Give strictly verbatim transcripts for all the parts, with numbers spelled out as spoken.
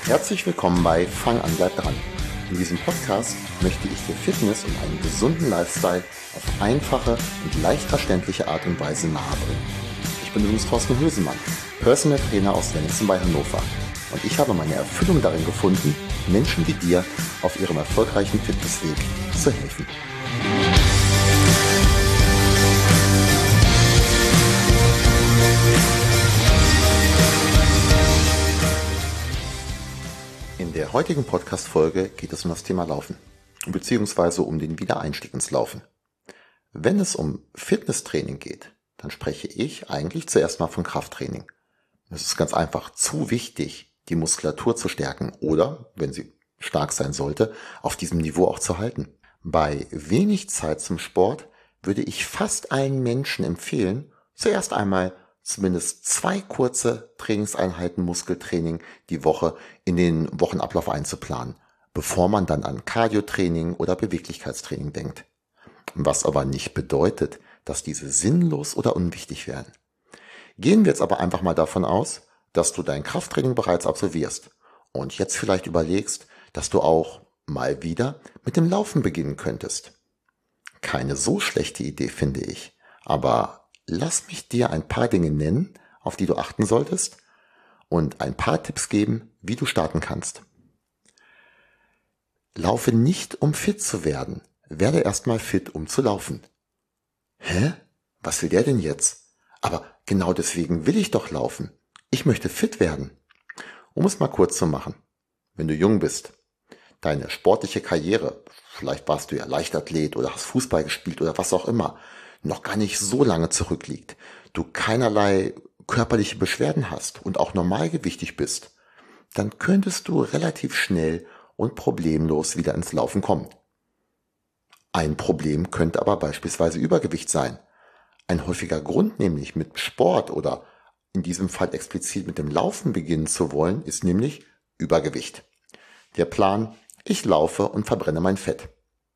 Herzlich willkommen bei Fang an, bleib dran. In diesem Podcast möchte ich dir Fitness und einen gesunden Lifestyle auf einfache und leicht verständliche Art und Weise nahebringen. Ich bin übrigens Thorsten Hösemann, Personal Trainer aus Wenningsen bei Hannover. Und ich habe meine Erfüllung darin gefunden, Menschen wie dir auf ihrem erfolgreichen Fitnessweg zu helfen. In der heutigen Podcast-Folge geht es um das Thema Laufen, beziehungsweise um den Wiedereinstieg ins Laufen. Wenn es um Fitnesstraining geht, dann spreche ich eigentlich zuerst mal von Krafttraining. Es ist ganz einfach zu wichtig, die Muskulatur zu stärken oder, wenn sie stark sein sollte, auf diesem Niveau auch zu halten. Bei wenig Zeit zum Sport würde ich fast allen Menschen empfehlen, zuerst einmal zumindest zwei kurze Trainingseinheiten Muskeltraining die Woche in den Wochenablauf einzuplanen, bevor man dann an Cardiotraining oder Beweglichkeitstraining denkt. Was aber nicht bedeutet, dass diese sinnlos oder unwichtig wären. Gehen wir jetzt aber einfach mal davon aus, dass du dein Krafttraining bereits absolvierst und jetzt vielleicht überlegst, dass du auch mal wieder mit dem Laufen beginnen könntest. Keine so schlechte Idee, finde ich, aber lass mich dir ein paar Dinge nennen, auf die du achten solltest und ein paar Tipps geben, wie du starten kannst. Laufe nicht, um fit zu werden. Werde erstmal fit, um zu laufen. Hä? Was will der denn jetzt? Aber genau deswegen will ich doch laufen. Ich möchte fit werden. Um es mal kurz zu machen. Wenn du jung bist, deine sportliche Karriere, vielleicht warst du ja Leichtathlet oder hast Fußball gespielt oder was auch immer, noch gar nicht so lange zurückliegt, du keinerlei körperliche Beschwerden hast und auch normalgewichtig bist, dann könntest du relativ schnell und problemlos wieder ins Laufen kommen. Ein Problem könnte aber beispielsweise Übergewicht sein. Ein häufiger Grund nämlich mit Sport oder in diesem Fall explizit mit dem Laufen beginnen zu wollen, ist nämlich Übergewicht. Der Plan, ich laufe und verbrenne mein Fett.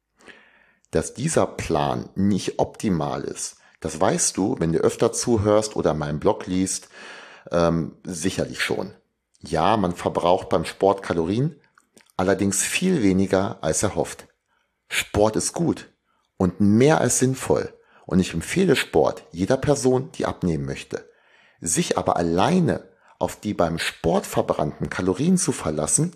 Dass dieser Plan nicht optimal ist, das weißt du, wenn du öfter zuhörst oder meinen Blog liest, ähm, sicherlich schon. Ja, man verbraucht beim Sport Kalorien, allerdings viel weniger als erhofft. Sport ist gut und mehr als sinnvoll und ich empfehle Sport jeder Person, die abnehmen möchte. Sich aber alleine auf die beim Sport verbrannten Kalorien zu verlassen,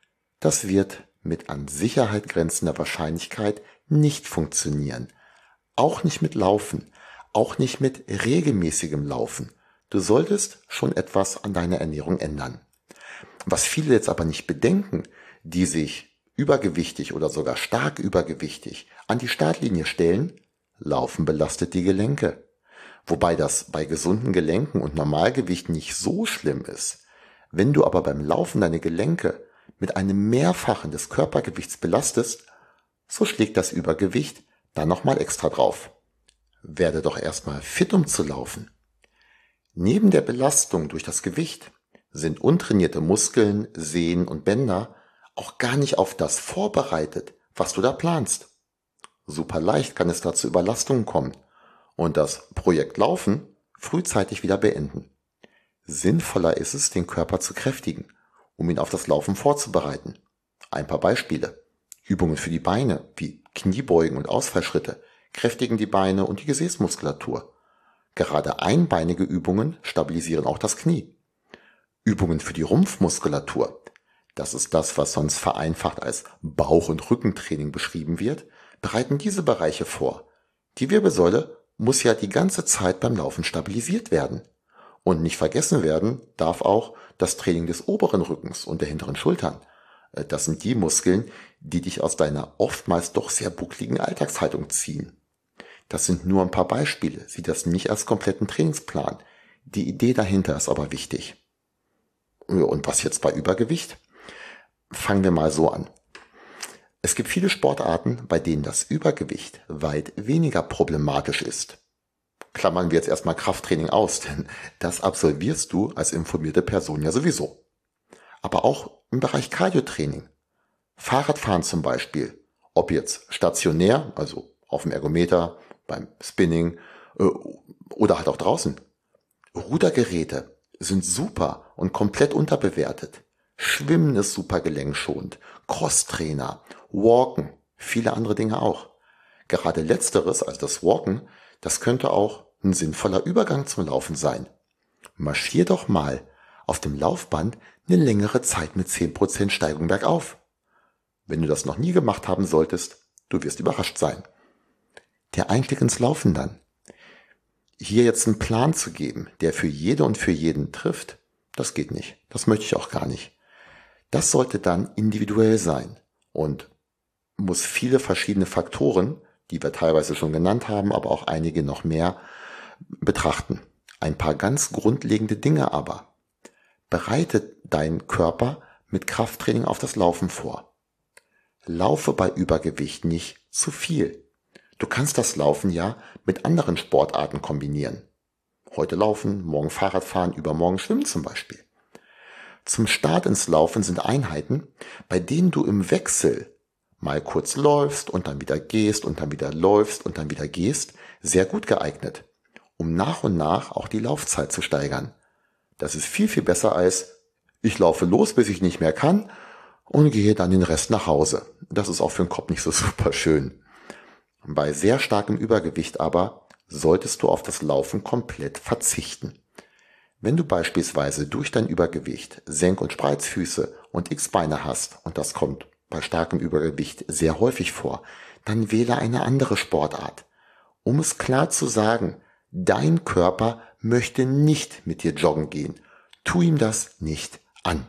das wird mit an Sicherheit grenzender Wahrscheinlichkeit nicht funktionieren. Auch nicht mit Laufen, auch nicht mit regelmäßigem Laufen. Du solltest schon etwas an deiner Ernährung ändern. Was viele jetzt aber nicht bedenken, die sich übergewichtig oder sogar stark übergewichtig an die Startlinie stellen, Laufen belastet die Gelenke. Wobei das bei gesunden Gelenken und Normalgewicht nicht so schlimm ist. Wenn du aber beim Laufen deine Gelenke mit einem Mehrfachen des Körpergewichts belastest, so schlägt das Übergewicht dann nochmal extra drauf. Werde doch erstmal fit, um zu laufen. Neben der Belastung durch das Gewicht sind untrainierte Muskeln, Sehnen und Bänder auch gar nicht auf das vorbereitet, was du da planst. Super leicht kann es da zu Überlastungen kommen und das Projekt Laufen frühzeitig wieder beenden. Sinnvoller ist es, den Körper zu kräftigen, um ihn auf das Laufen vorzubereiten. Ein paar Beispiele. Übungen für die Beine, wie Kniebeugen und Ausfallschritte, kräftigen die Beine und die Gesäßmuskulatur. Gerade einbeinige Übungen stabilisieren auch das Knie. Übungen für die Rumpfmuskulatur, das ist das, was sonst vereinfacht als Bauch- und Rückentraining beschrieben wird, bereiten diese Bereiche vor. Die Wirbelsäule muss ja die ganze Zeit beim Laufen stabilisiert werden. Und nicht vergessen werden darf auch das Training des oberen Rückens und der hinteren Schultern. Das sind die Muskeln, die dich aus deiner oftmals doch sehr buckligen Alltagshaltung ziehen. Das sind nur ein paar Beispiele. Sieh das nicht als kompletten Trainingsplan. Die Idee dahinter ist aber wichtig. Und was jetzt bei Übergewicht? Fangen wir mal so an. Es gibt viele Sportarten, bei denen das Übergewicht weit weniger problematisch ist. Klammern wir jetzt erstmal Krafttraining aus, denn das absolvierst du als informierte Person ja sowieso. Aber auch im Bereich Cardiotraining. Fahrradfahren zum Beispiel, ob jetzt stationär, also auf dem Ergometer, beim Spinning äh, oder halt auch draußen. Rudergeräte sind super und komplett unterbewertet. Schwimmen ist super gelenkschonend, Crosstrainer, Walken, viele andere Dinge auch. Gerade letzteres, also das Walken, das könnte auch ein sinnvoller Übergang zum Laufen sein. Marschier doch mal auf dem Laufband eine längere Zeit mit zehn Prozent Steigung bergauf. Wenn du das noch nie gemacht haben solltest, du wirst überrascht sein. Der Einstieg ins Laufen dann. Hier jetzt einen Plan zu geben, der für jede und für jeden trifft, das geht nicht. Das möchte ich auch gar nicht. Das sollte dann individuell sein und muss viele verschiedene Faktoren, die wir teilweise schon genannt haben, aber auch einige noch mehr, betrachten. Ein paar ganz grundlegende Dinge aber. Bereite deinen Körper mit Krafttraining auf das Laufen vor. Laufe bei Übergewicht nicht zu viel. Du kannst das Laufen ja mit anderen Sportarten kombinieren. Heute laufen, morgen Fahrrad fahren, übermorgen schwimmen zum Beispiel. Zum Start ins Laufen sind Einheiten, bei denen du im Wechsel mal kurz läufst und dann wieder gehst und dann wieder läufst und dann wieder gehst, sehr gut geeignet, um nach und nach auch die Laufzeit zu steigern. Das ist viel, viel besser als ich laufe los, bis ich nicht mehr kann und gehe dann den Rest nach Hause. Das ist auch für den Kopf nicht so super schön. Bei sehr starkem Übergewicht aber solltest du auf das Laufen komplett verzichten. Wenn du beispielsweise durch dein Übergewicht Senk- und Spreizfüße und X-Beine hast, und das kommt bei starkem Übergewicht sehr häufig vor, dann wähle eine andere Sportart. Um es klar zu sagen, dein Körper möchte nicht mit dir joggen gehen. Tu ihm das nicht an.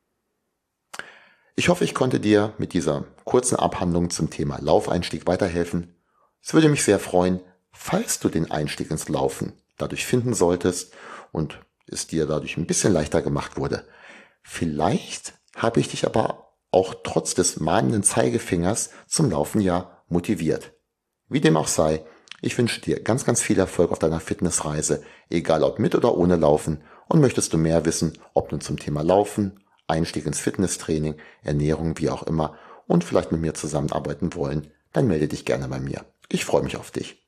Ich hoffe, ich konnte dir mit dieser kurzen Abhandlung zum Thema Laufeinstieg weiterhelfen. Es würde mich sehr freuen, falls du den Einstieg ins Laufen dadurch finden solltest und es dir dadurch ein bisschen leichter gemacht wurde. Vielleicht habe ich dich aber auch trotz des mahnenden Zeigefingers zum Laufen ja motiviert. Wie dem auch sei, ich wünsche dir ganz, ganz viel Erfolg auf deiner Fitnessreise, egal ob mit oder ohne Laufen. Und möchtest du mehr wissen, ob nun zum Thema Laufen, Einstieg ins Fitnesstraining, Ernährung, wie auch immer, und vielleicht mit mir zusammenarbeiten wollen, dann melde dich gerne bei mir. Ich freue mich auf dich.